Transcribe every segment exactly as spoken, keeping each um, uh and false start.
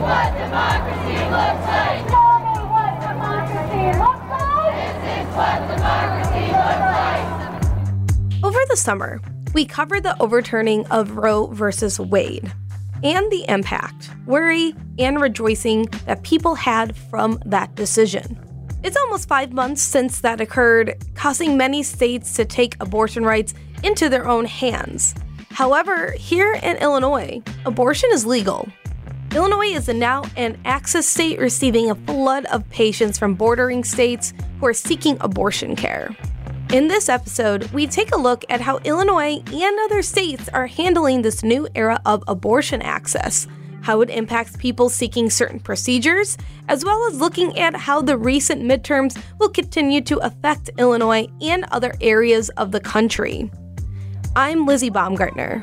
what democracy looks like. Show me what democracy looks like. This is what democracy looks like. Over the summer, we covered the overturning of Roe versus Wade and the impact, worry, and rejoicing that people had from that decision. It's almost five months since that occurred, causing many states to take abortion rights into their own hands. However, here in Illinois, abortion is legal. Illinois is now an access state receiving a flood of patients from bordering states who are seeking abortion care. In this episode, we take a look at how Illinois and other states are handling this new era of abortion access, how it impacts people seeking certain procedures, as well as looking at how the recent midterms will continue to affect Illinois and other areas of the country. I'm Lizzie Baumgartner.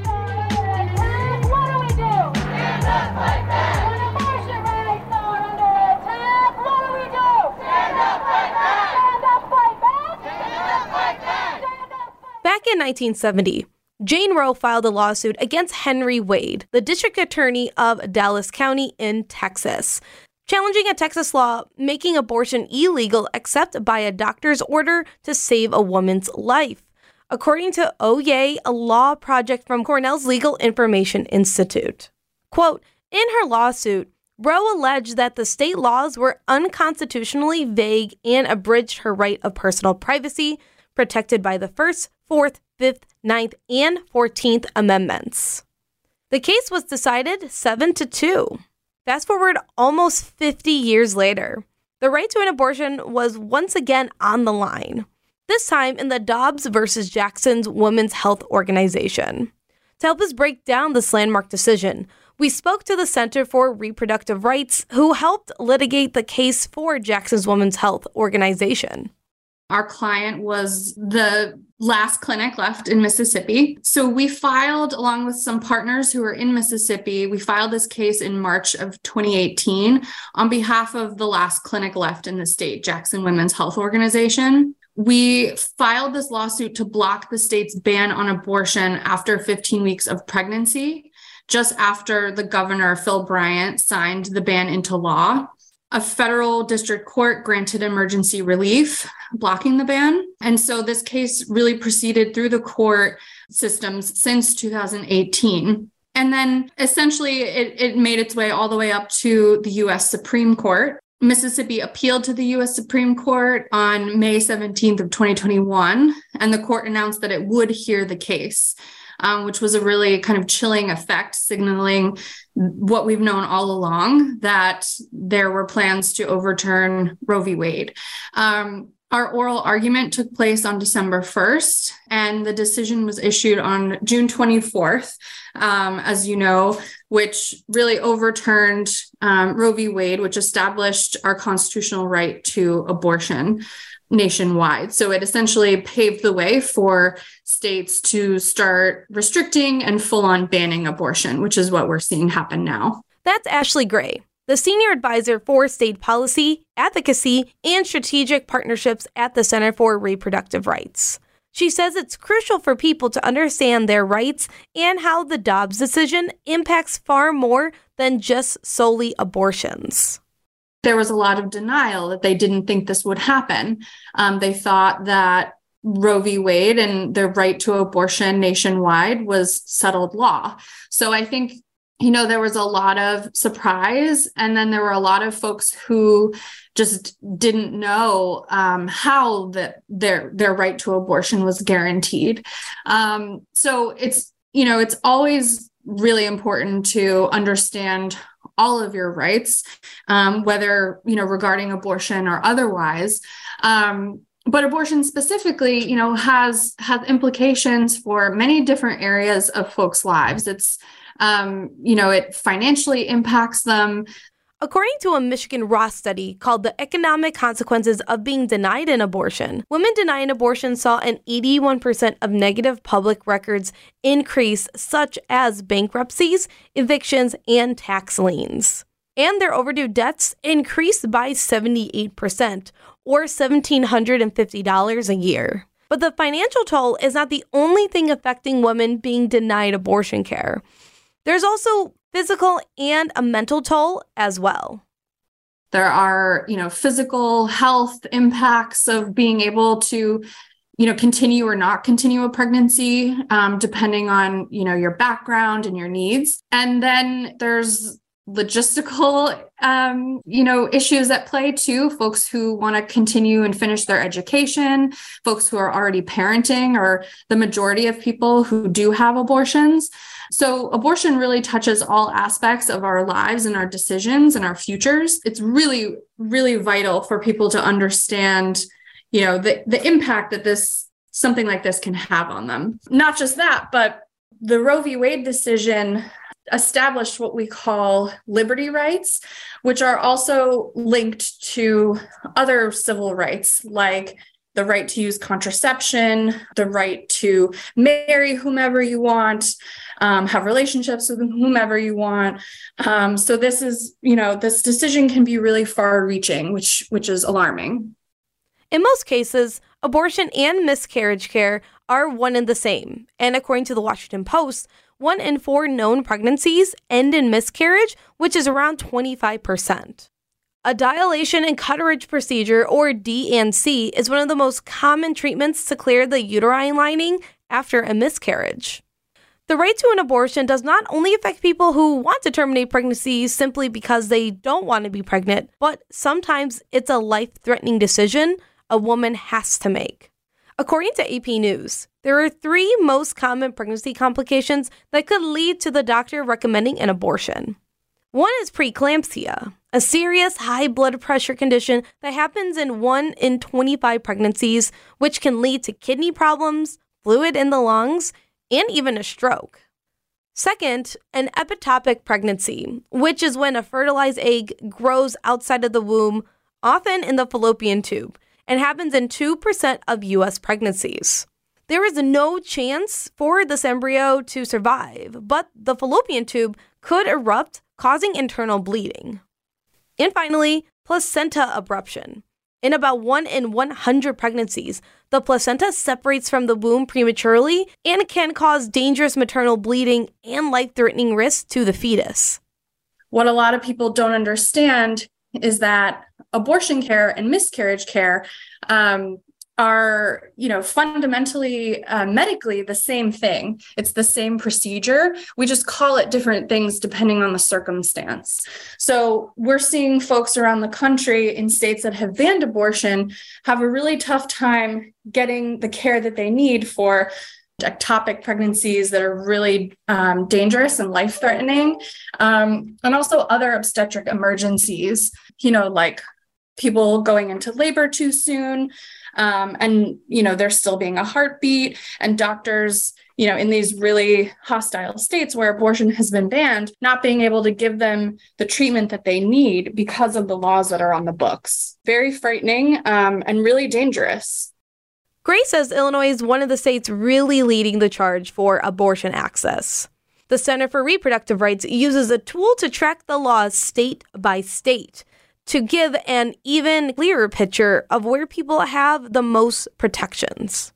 Back in nineteen seventy, Jane Roe filed a lawsuit against Henry Wade, the district attorney of Dallas County in Texas, challenging a Texas law making abortion illegal except by a doctor's order to save a woman's life, according to Oh Yay, a law project from Cornell's Legal Information Institute. Quote, in her lawsuit, Roe alleged that the state laws were unconstitutionally vague and abridged her right of personal privacy, protected by the First, Fourth, Fifth, Ninth, and Fourteenth Amendments. The case was decided seven to two. Fast forward almost fifty years later, the right to an abortion was once again on the line, this time in the Dobbs versus Jackson's Women's Health Organization. To help us break down this landmark decision, we spoke to the Center for Reproductive Rights, who helped litigate the case for Jackson's Women's Health Organization. Our client was the last clinic left in Mississippi. So we filed, along with some partners who are in Mississippi, we filed this case in March of twenty eighteen on behalf of the last clinic left in the state, Jackson Women's Health Organization. We filed this lawsuit to block the state's ban on abortion after fifteen weeks of pregnancy, just after the governor, Phil Bryant, signed the ban into law. A federal district court granted emergency relief, blocking the ban. And so this case really proceeded through the court systems since two thousand eighteen. And then essentially it, it made its way all the way up to the U S Supreme Court. Mississippi appealed to the U S Supreme Court on May seventeenth of twenty twenty-one, and the court announced that it would hear the case. Um, which was a really kind of chilling effect, signaling what we've known all along, that there were plans to overturn Roe v. Wade. Um, our oral argument took place on December first, and the decision was issued on June twenty-fourth, um, as you know, which really overturned um, Roe v. Wade, which established our constitutional right to abortion nationwide. So it essentially paved the way for states to start restricting and full-on banning abortion, which is what we're seeing happen now. That's Ashley Gray, the Senior Advisor for State Policy, Advocacy, and Strategic Partnerships at the Center for Reproductive Rights. She says it's crucial for people to understand their rights and how the Dobbs decision impacts far more than just solely abortions. There was a lot of denial that they didn't think this would happen. Um, they thought that Roe v. Wade and the right to abortion nationwide was settled law. So I think, you know, there was a lot of surprise, and then there were a lot of folks who just didn't know um, how that their their right to abortion was guaranteed. Um, so it's, you know, it's always really important to understand all of your rights, um, whether, you know, regarding abortion or otherwise. Um, but abortion specifically, you know, has, has implications for many different areas of folks' lives. It's, um, you know, it financially impacts them. According to a Michigan Ross study called The Economic Consequences of Being Denied an Abortion, women denying abortion saw an eighty-one percent of negative public records increase, such as bankruptcies, evictions, and tax liens. And their overdue debts increased by seventy-eight percent, or one thousand seven hundred fifty dollars a year. But the financial toll is not the only thing affecting women being denied abortion care. There's also physical and a mental toll as well. There are, you know, physical health impacts of being able to, you know, continue or not continue a pregnancy, um, depending on, you know, your background and your needs. And then there's logistical, um, you know, issues at play too. Folks who want to continue and finish their education, folks who are already parenting, or the majority of people who do have abortions. So abortion really touches all aspects of our lives and our decisions and our futures. It's really, really vital for people to understand, you know, the, the impact that this, something like this can have on them. Not just that, but the Roe v. Wade decision established what we call liberty rights, which are also linked to other civil rights, like the right to use contraception, the right to marry whomever you want, um, have relationships with whomever you want. Um, so this is, you know, this decision can be really far-reaching, which which is alarming. In most cases, abortion and miscarriage care are one and the same. And according to the Washington Post, one in four known pregnancies end in miscarriage, which is around twenty-five percent. A dilation and curettage procedure, or D and C, is one of the most common treatments to clear the uterine lining after a miscarriage. The right to an abortion does not only affect people who want to terminate pregnancies simply because they don't want to be pregnant, but sometimes it's a life-threatening decision a woman has to make. According to A P News, there are three most common pregnancy complications that could lead to the doctor recommending an abortion. One is preeclampsia, a serious high blood pressure condition that happens in one in twenty-five pregnancies, which can lead to kidney problems, fluid in the lungs, and even a stroke. Second, an ectopic pregnancy, which is when a fertilized egg grows outside of the womb, often in the fallopian tube, and happens in two percent of U S pregnancies. There is no chance for this embryo to survive, but the fallopian tube could erupt, causing internal bleeding. And finally, placenta abruption. In about one in one hundred pregnancies, the placenta separates from the womb prematurely and can cause dangerous maternal bleeding and life-threatening risks to the fetus. What a lot of people don't understand is that abortion care and miscarriage care um, are, you know, fundamentally uh, medically the same thing. It's the same procedure. We just call it different things depending on the circumstance. So we're seeing folks around the country in states that have banned abortion have a really tough time getting the care that they need for ectopic pregnancies that are really um, dangerous and life-threatening, um, and also other obstetric emergencies, you know, like people going into labor too soon, um, and, you know, there still being a heartbeat, and doctors, you know, in these really hostile states where abortion has been banned, not being able to give them the treatment that they need because of the laws that are on the books. Very frightening um, and really dangerous. Gray says Illinois is one of the states really leading the charge for abortion access. The Center for Reproductive Rights uses a tool to track the laws state by state to give an even clearer picture of where people have the most protections.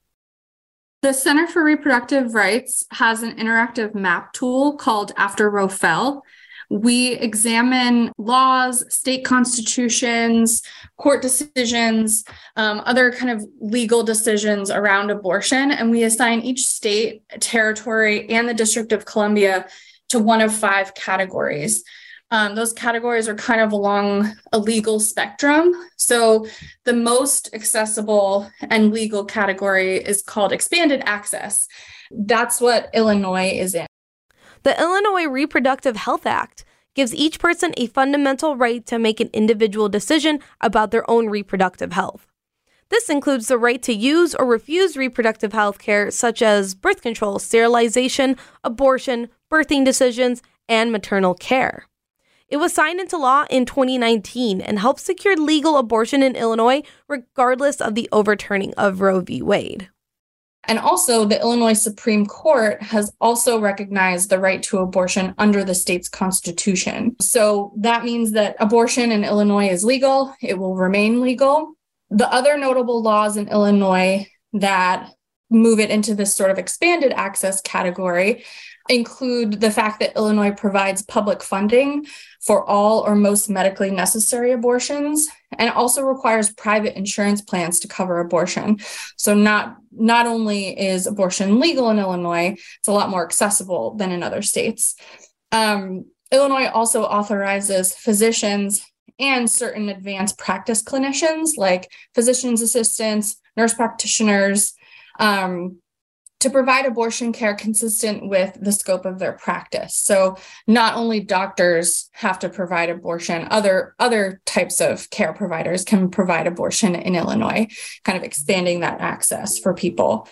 The Center for Reproductive Rights has an interactive map tool called After Roe Fell. We examine laws, state constitutions, court decisions, um, other kind of legal decisions around abortion, and we assign each state, territory, and the District of Columbia to one of five categories. Um, those categories are kind of along a legal spectrum. So the most accessible and legal category is called expanded access. That's what Illinois is in. The Illinois Reproductive Health Act gives each person a fundamental right to make an individual decision about their own reproductive health. This includes the right to use or refuse reproductive health care, such as birth control, sterilization, abortion, birthing decisions, and maternal care. It was signed into law in twenty nineteen and helped secure legal abortion in Illinois, regardless of the overturning of Roe v. Wade. And also, the Illinois Supreme Court has also recognized the right to abortion under the state's constitution. So that means that abortion in Illinois is legal. It will remain legal. The other notable laws in Illinois that move it into this sort of expanded access category include the fact that Illinois provides public funding for all or most medically necessary abortions, and also requires private insurance plans to cover abortion. So not, not only is abortion legal in Illinois, it's a lot more accessible than in other states. Um, Illinois also authorizes physicians and certain advanced practice clinicians like physician's assistants, nurse practitioners, um, to provide abortion care consistent with the scope of their practice. So not only doctors have to provide abortion, other, other types of care providers can provide abortion in Illinois, kind of expanding that access for people.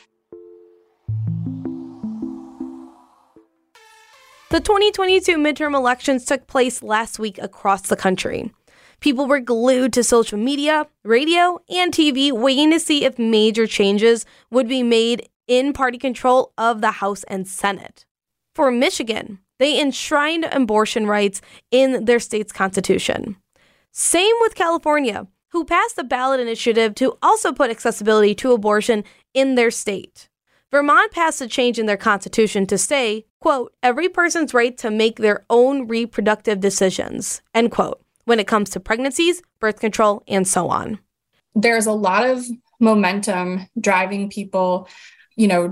The twenty twenty-two midterm elections took place last week across the country. People were glued to social media, radio, and T V waiting to see if major changes would be made in party control of the House and Senate. For Michigan, they enshrined abortion rights in their state's constitution. Same with California, who passed a ballot initiative to also put accessibility to abortion in their state. Vermont passed a change in their constitution to say, quote, every person's right to make their own reproductive decisions, end quote, when it comes to pregnancies, birth control, and so on. There's a lot of momentum driving people, you know,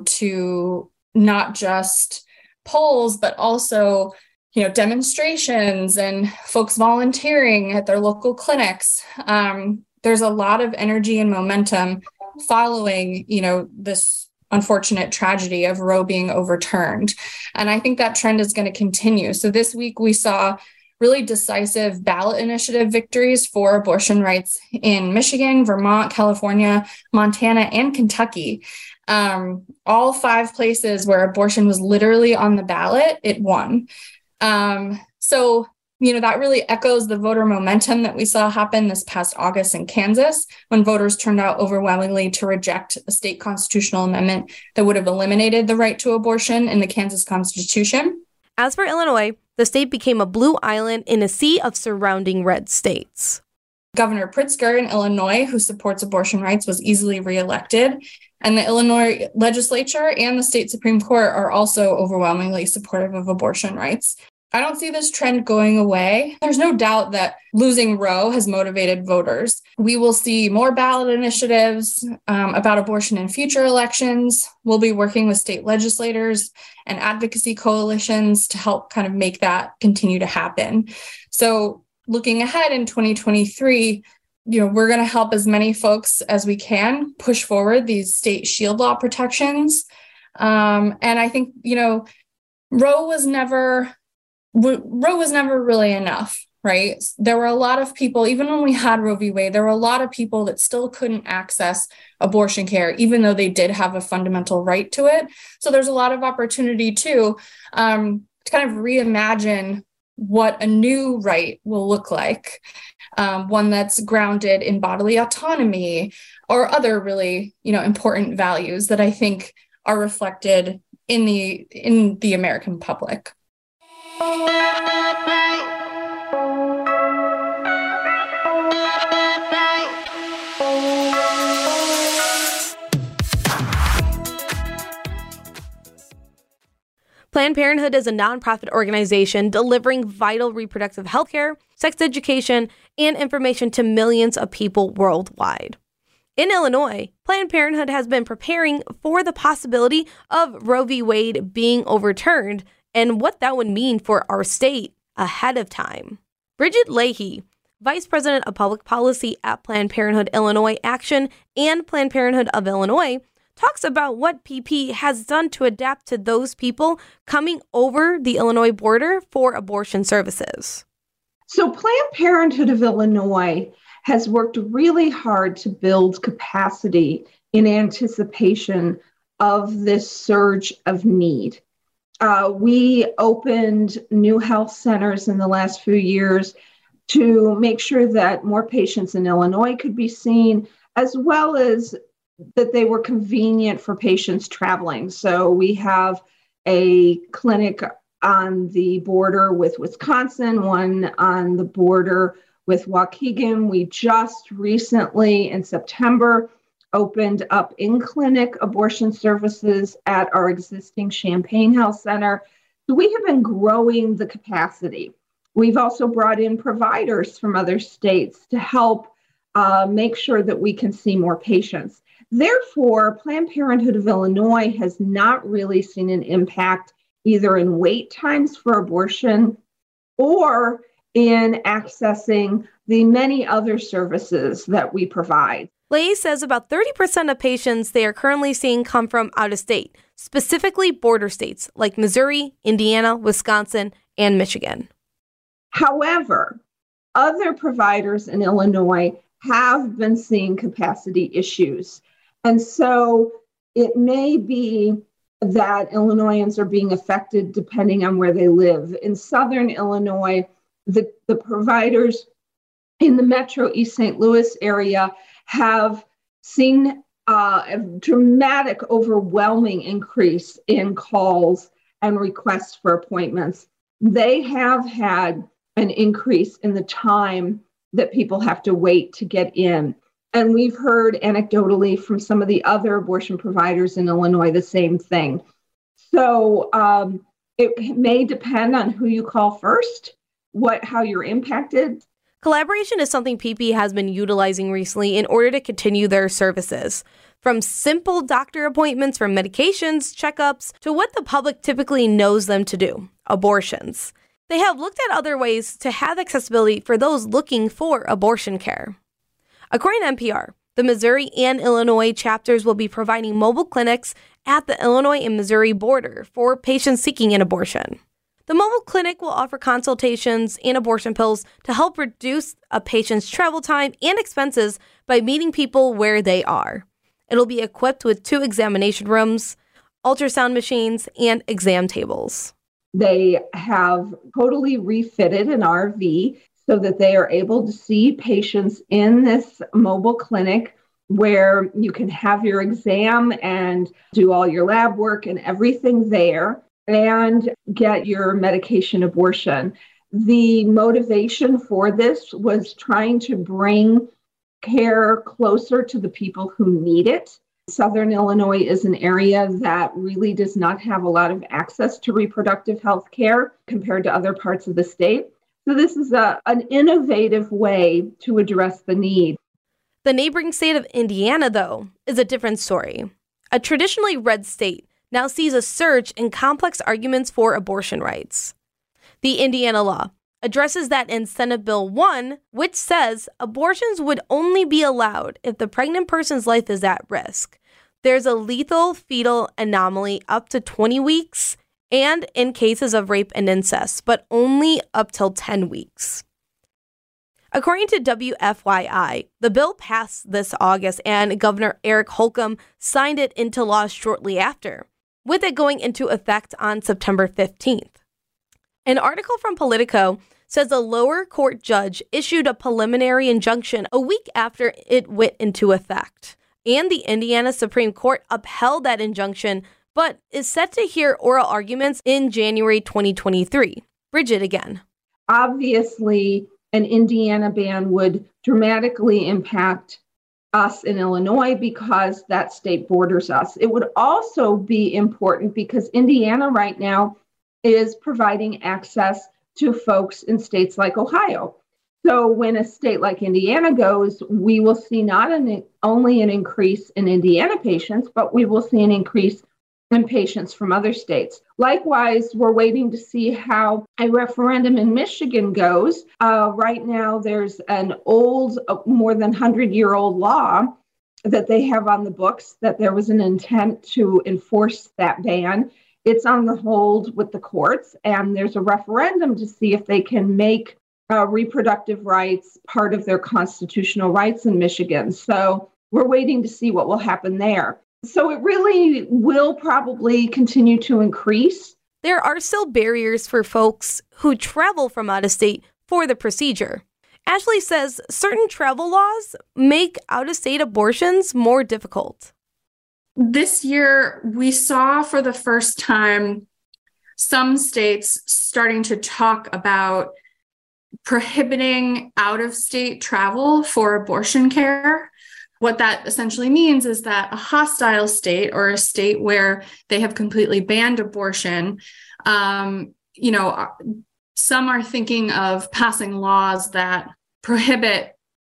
to not just polls, but also, you know, demonstrations and folks volunteering at their local clinics. Um, there's a lot of energy and momentum following, you know, this unfortunate tragedy of Roe being overturned. And I think that trend is going to continue. So this week we saw really decisive ballot initiative victories for abortion rights in Michigan, Vermont, California, Montana, and Kentucky. Um, all five places where abortion was literally on the ballot, it won. Um, so, you know, that really echoes the voter momentum that we saw happen this past August in Kansas, when voters turned out overwhelmingly to reject a state constitutional amendment that would have eliminated the right to abortion in the Kansas Constitution. As for Illinois, the state became a blue island in a sea of surrounding red states. Governor Pritzker in Illinois, who supports abortion rights, was easily reelected. And the Illinois legislature and the state Supreme Court are also overwhelmingly supportive of abortion rights. I don't see this trend going away. There's no doubt that losing Roe has motivated voters. We will see more ballot initiatives um, about abortion in future elections. We'll be working with state legislators and advocacy coalitions to help kind of make that continue to happen. So looking ahead in twenty twenty-three, you know, we're going to help as many folks as we can push forward these state shield law protections. Um, and I think, you know, Roe was never, Roe was never really enough, right? There were a lot of people, even when we had Roe v. Wade, there were a lot of people that still couldn't access abortion care, even though they did have a fundamental right to it. So there's a lot of opportunity too, um, to kind of reimagine what a new right will look like. Um, one that's grounded in bodily autonomy or other really, you know, important values that I think are reflected in the in the American public. Planned Parenthood is a nonprofit organization delivering vital reproductive health care, sex education, and information to millions of people worldwide. In Illinois, Planned Parenthood has been preparing for the possibility of Roe v. Wade being overturned and what that would mean for our state ahead of time. Bridget Leahy, Vice President of Public Policy at Planned Parenthood Illinois Action and Planned Parenthood of Illinois, talks about what P P has done to adapt to those people coming over the Illinois border for abortion services. So Planned Parenthood of Illinois has worked really hard to build capacity in anticipation of this surge of need. Uh, we opened new health centers in the last few years to make sure that more patients in Illinois could be seen, as well as that they were convenient for patients traveling. So we have a clinic on the border with Wisconsin, one on the border with Waukegan. We just recently, in September, opened up in-clinic abortion services at our existing Champaign Health Center. So we have been growing the capacity. We've also brought in providers from other states to help uh, make sure that we can see more patients. Therefore, Planned Parenthood of Illinois has not really seen an impact either in wait times for abortion or in accessing the many other services that we provide. Leahy says about thirty percent of patients they are currently seeing come from out of state, specifically border states like Missouri, Indiana, Wisconsin, and Michigan. However, other providers in Illinois have been seeing capacity issues. And so it may be that Illinoisans are being affected depending on where they live. In Southern Illinois, the, the providers in the Metro East Saint Louis area have seen uh, a dramatic, overwhelming increase in calls and requests for appointments. They have had an increase in the time that people have to wait to get in. And we've heard anecdotally from some of the other abortion providers in Illinois the same thing. So um, it may depend on who you call first, what how you're impacted. Collaboration is something P P has been utilizing recently in order to continue their services. From simple doctor appointments for medications, checkups, to what the public typically knows them to do, abortions. They have looked at other ways to have accessibility for those looking for abortion care. According to N P R, the Missouri and Illinois chapters will be providing mobile clinics at the Illinois and Missouri border for patients seeking an abortion. The mobile clinic will offer consultations and abortion pills to help reduce a patient's travel time and expenses by meeting people where they are. It'll be equipped with two examination rooms, ultrasound machines, and exam tables. They have totally refitted an R V so that they are able to see patients in this mobile clinic where you can have your exam and do all your lab work and everything there and get your medication abortion. The motivation for this was trying to bring care closer to the people who need it. Southern Illinois is an area that really does not have a lot of access to reproductive health care compared to other parts of the state. So this is a, an innovative way to address the need. The neighboring state of Indiana, though, is a different story. A traditionally red state now sees a surge in complex arguments for abortion rights. The Indiana law addresses that in Senate Bill one, which says abortions would only be allowed if the pregnant person's life is at risk. There's a lethal fetal anomaly up to twenty weeks and in cases of rape and incest, but only up till ten weeks. According to W F Y I, the bill passed this August and Governor Eric Holcomb signed it into law shortly after, with it going into effect on September fifteenth. An article from Politico says a lower court judge issued a preliminary injunction a week after it went into effect, and the Indiana Supreme Court upheld that injunction, but is set to hear oral arguments in January twenty twenty-three. Bridget again. Obviously, an Indiana ban would dramatically impact us in Illinois because that state borders us. It would also be important because Indiana right now is providing access to folks in states like Ohio. So when a state like Indiana goes, we will see not an, only an increase in Indiana patients, but we will see an increase in patients from other states. Likewise, we're waiting to see how a referendum in Michigan goes. Uh, right now, there's an old, uh, more than hundred-year-old law that they have on the books that there was an intent to enforce that ban. It's on the hold with the courts, and there's a referendum to see if they can make uh, reproductive rights part of their constitutional rights in Michigan. So we're waiting to see what will happen there. So it really will probably continue to increase. There are still barriers for folks who travel from out of state for the procedure. Ashley says certain travel laws make out-of-state abortions more difficult. This year, we saw for the first time some states starting to talk about prohibiting out-of-state travel for abortion care. What that essentially means is that a hostile state, or a state where they have completely banned abortion, um, you know, some are thinking of passing laws that prohibit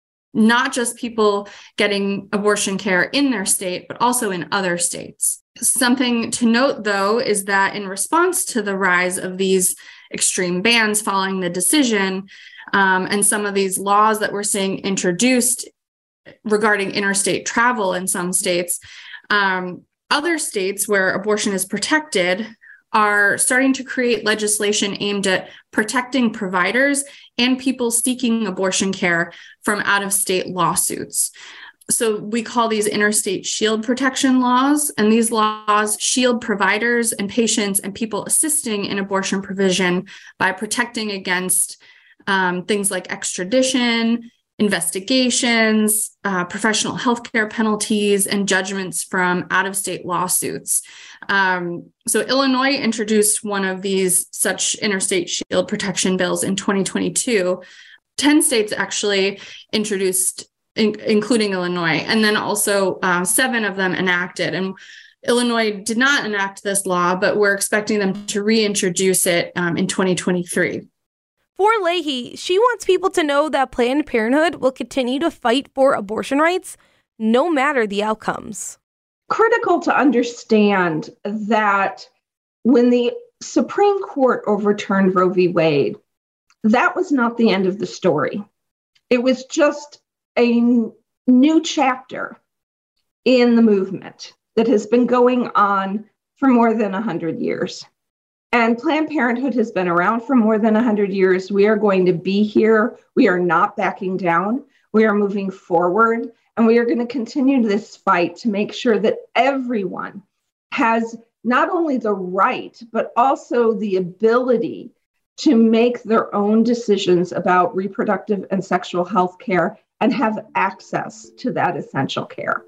not just people getting abortion care in their state, but also in other states. Something to note, though, is that in response to the rise of these extreme bans following the decision, um, and some of these laws that we're seeing introduced regarding interstate travel in some states, um, other states where abortion is protected are starting to create legislation aimed at protecting providers and people seeking abortion care from out-of-state lawsuits. So we call these interstate shield protection laws, and these laws shield providers and patients and people assisting in abortion provision by protecting against um, things like extradition, investigations, uh, professional healthcare penalties, and judgments from out-of-state lawsuits. Um, so Illinois introduced one of these such interstate shield protection bills in twenty twenty-two. Ten states actually introduced, in, including Illinois, and then also uh, seven of them enacted. And Illinois did not enact this law, but we're expecting them to reintroduce it um, in twenty twenty-three. For Leahy, she wants people to know that Planned Parenthood will continue to fight for abortion rights, no matter the outcomes. Critical to understand that when the Supreme Court overturned Roe v. Wade, that was not the end of the story. It was just a n- new chapter in the movement that has been going on for more than one hundred years. And Planned Parenthood has been around for more than one hundred years. We are going to be here. We are not backing down. We are moving forward. And we are going to continue this fight to make sure that everyone has not only the right, but also the ability to make their own decisions about reproductive and sexual health care and have access to that essential care.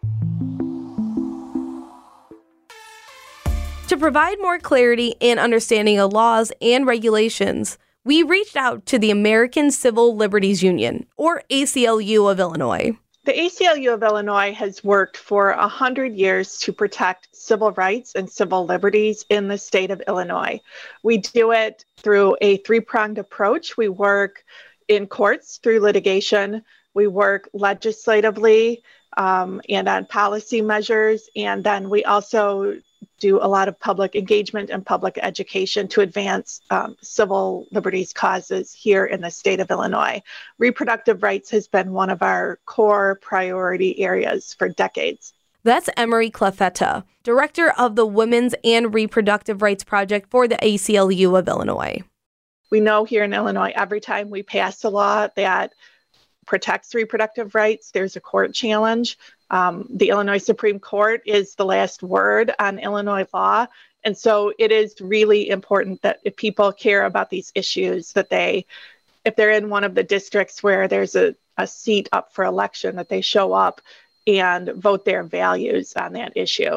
To provide more clarity and understanding of laws and regulations, we reached out to the American Civil Liberties Union, or A C L U of Illinois. The A C L U of Illinois has worked for one hundred years to protect civil rights and civil liberties in the state of Illinois. We do it through a three-pronged approach. We work in courts through litigation. We work legislatively um, and on policy measures. And then we also do a lot of public engagement and public education to advance um, civil liberties causes here in the state of Illinois. Reproductive rights has been one of our core priority areas for decades. That's Emery Clefetta, director of the Women's and Reproductive Rights Project for the A C L U of Illinois. We know here in Illinois, every time we pass a law that protects reproductive rights, there's a court challenge. Um, the Illinois Supreme Court is the last word on Illinois law. And so it is really important that if people care about these issues, that they, if they're in one of the districts where there's a, a seat up for election, that they show up and vote their values on that issue.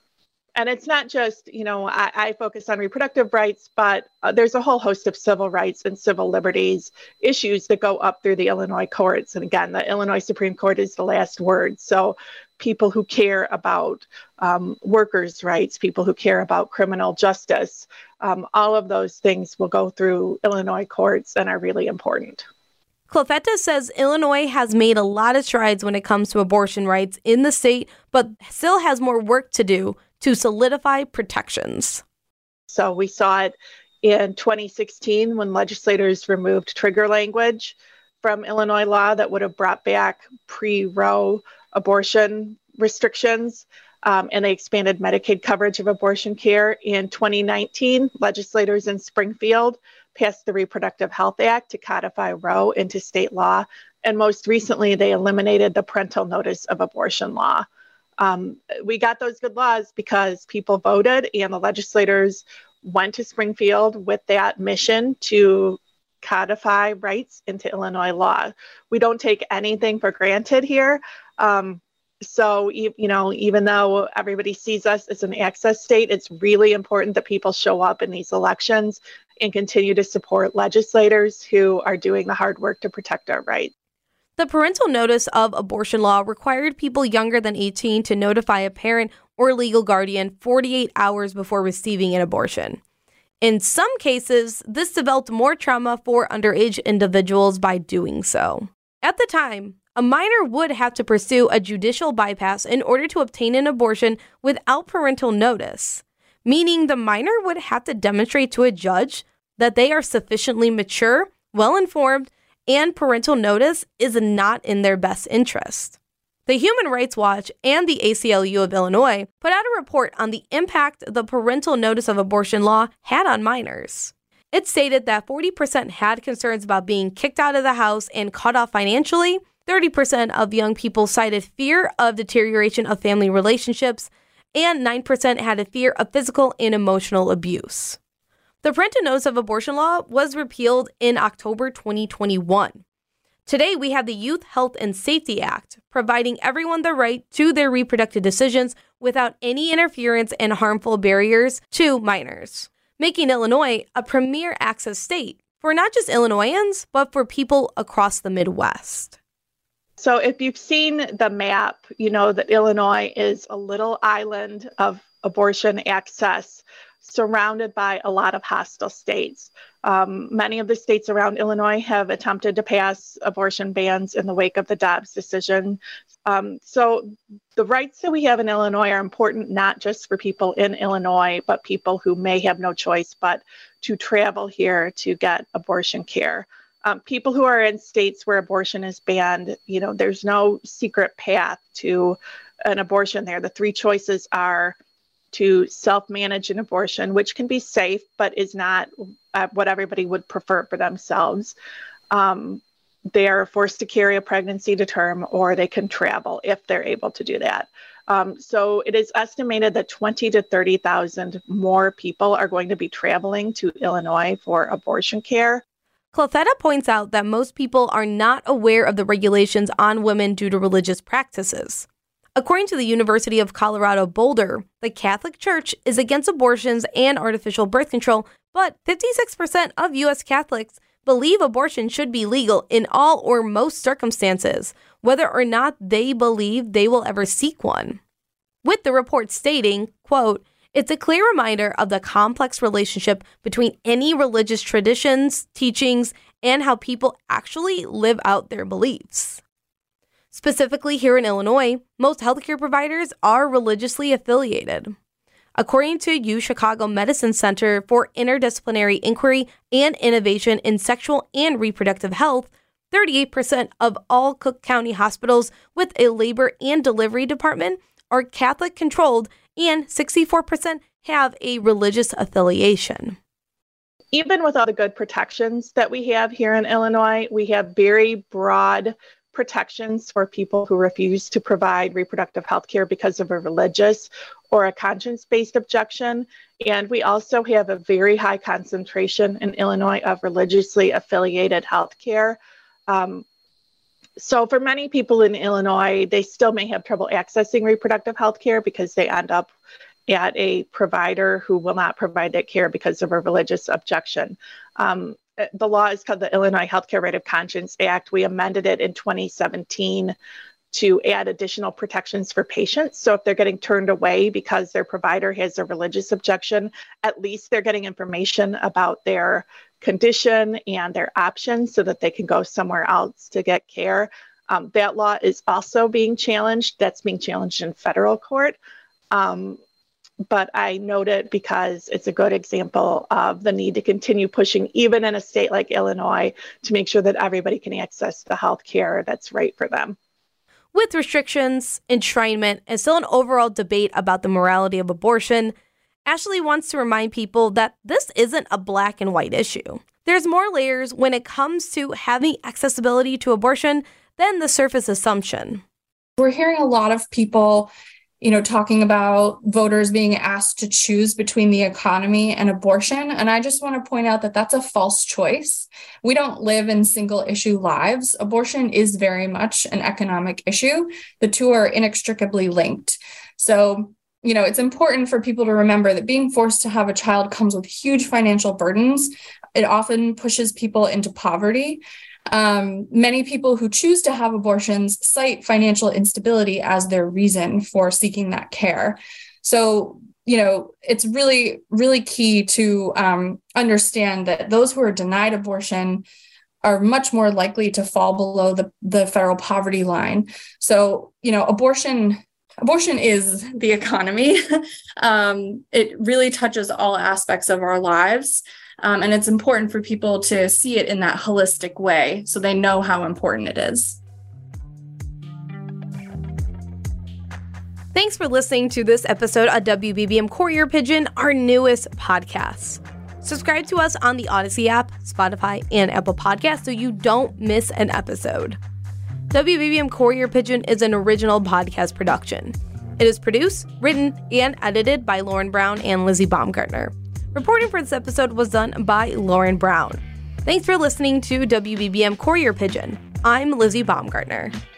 And it's not just, you know, I, I focus on reproductive rights, but uh, there's a whole host of civil rights and civil liberties issues that go up through the Illinois courts. And again, the Illinois Supreme Court is the last word. So people who care about um, workers' rights, people who care about criminal justice, um, all of those things will go through Illinois courts and are really important. Clefetta says Illinois has made a lot of strides when it comes to abortion rights in the state, but still has more work to do to solidify protections. So we saw it in twenty sixteen when legislators removed trigger language from Illinois law that would have brought back pre-Roe abortion restrictions, um, and they expanded Medicaid coverage of abortion care. In twenty nineteen, legislators in Springfield passed the Reproductive Health Act to codify Roe into state law. And most recently, they eliminated the parental notice of abortion law. Um, we got those good laws because people voted and the legislators went to Springfield with that mission to codify rights into Illinois law. We don't take anything for granted here. Um, so, you know, even though everybody sees us as an access state, it's really important that people show up in these elections and continue to support legislators who are doing the hard work to protect our rights. The parental notice of abortion law required people younger than eighteen to notify a parent or legal guardian forty-eight hours before receiving an abortion. In some cases, this developed more trauma for underage individuals by doing so. At the time, a minor would have to pursue a judicial bypass in order to obtain an abortion without parental notice, meaning the minor would have to demonstrate to a judge that they are sufficiently mature, well-informed, and parental notice is not in their best interest. The Human Rights Watch and the A C L U of Illinois put out a report on the impact the parental notice of abortion law had on minors. It stated that forty percent had concerns about being kicked out of the house and cut off financially, thirty percent of young people cited fear of deterioration of family relationships, and nine percent had a fear of physical and emotional abuse. The parental notice of abortion law was repealed in October twenty twenty-one. Today, we have the Youth Health and Safety Act, providing everyone the right to their reproductive decisions without any interference and harmful barriers to minors, making Illinois a premier access state for not just Illinoisans, but for people across the Midwest. So if you've seen the map, you know that Illinois is a little island of abortion access surrounded by a lot of hostile states. Um, many of the states around Illinois have attempted to pass abortion bans in the wake of the Dobbs decision. Um, so the rights that we have in Illinois are important not just for people in Illinois, but people who may have no choice but to travel here to get abortion care. Um, people who are in states where abortion is banned, you know, there's no secret path to an abortion there. The three choices are to self-manage an abortion, which can be safe, but is not uh, what everybody would prefer for themselves. Um, they are forced to carry a pregnancy to term, or they can travel if they're able to do that. Um, so it is estimated that twenty to thirty thousand more people are going to be traveling to Illinois for abortion care. Clothetta points out that most people are not aware of the regulations on women due to religious practices. According to the University of Colorado Boulder, the Catholic Church is against abortions and artificial birth control, but fifty-six percent of U S Catholics believe abortion should be legal in all or most circumstances, whether or not they believe they will ever seek one. With the report stating, quote, "It's a clear reminder of the complex relationship between any religious traditions, teachings, and how people actually live out their beliefs." Specifically here in Illinois, most healthcare providers are religiously affiliated. According to U Chicago Medicine Center for Interdisciplinary Inquiry and Innovation in Sexual and Reproductive Health, thirty-eight percent of all Cook County hospitals with a labor and delivery department are Catholic-controlled, and sixty-four percent have a religious affiliation. Even with all the good protections that we have here in Illinois, we have very broad protections for people who refuse to provide reproductive health care because of a religious or a conscience-based objection. And we also have a very high concentration in Illinois of religiously affiliated health care. Um, so for many people in Illinois, they still may have trouble accessing reproductive health care because they end up at a provider who will not provide that care because of a religious objection. Um, The law is called the Illinois Healthcare Right of Conscience Act. We amended it in twenty seventeen to add additional protections for patients. So if they're getting turned away because their provider has a religious objection, at least they're getting information about their condition and their options so that they can go somewhere else to get care. Um, that law is also being challenged. That's being challenged in federal court. Um, But I note it because it's a good example of the need to continue pushing, even in a state like Illinois, to make sure that everybody can access the health care that's right for them. With restrictions, enshrinement, and still an overall debate about the morality of abortion, Ashley wants to remind people that this isn't a black and white issue. There's more layers when it comes to having accessibility to abortion than the surface assumption. We're hearing a lot of people you know, talking about voters being asked to choose between the economy and abortion. And I just want to point out that that's a false choice. We don't live in single issue lives. Abortion is very much an economic issue. The two are inextricably linked. So, you know, it's important for people to remember that being forced to have a child comes with huge financial burdens. It often pushes people into poverty. Um, many people who choose to have abortions cite financial instability as their reason for seeking that care. So, you know, it's really, really key to um, understand that those who are denied abortion are much more likely to fall below the, the federal poverty line. So, you know, abortion abortion is the economy. um, it really touches all aspects of our lives. Um, and it's important for people to see it in that holistic way so they know how important it is. Thanks for listening to this episode of W B B M Courier Pigeon, our newest podcast. Subscribe to us on the Odyssey app, Spotify, and Apple Podcasts so you don't miss an episode. W B B M Courier Pigeon is an original podcast production. It is produced, written, and edited by Lauren Brown and Lizzie Baumgartner. Reporting for this episode was done by Lauren Brown. Thanks for listening to W B B M Courier Pigeon. I'm Lizzie Baumgartner.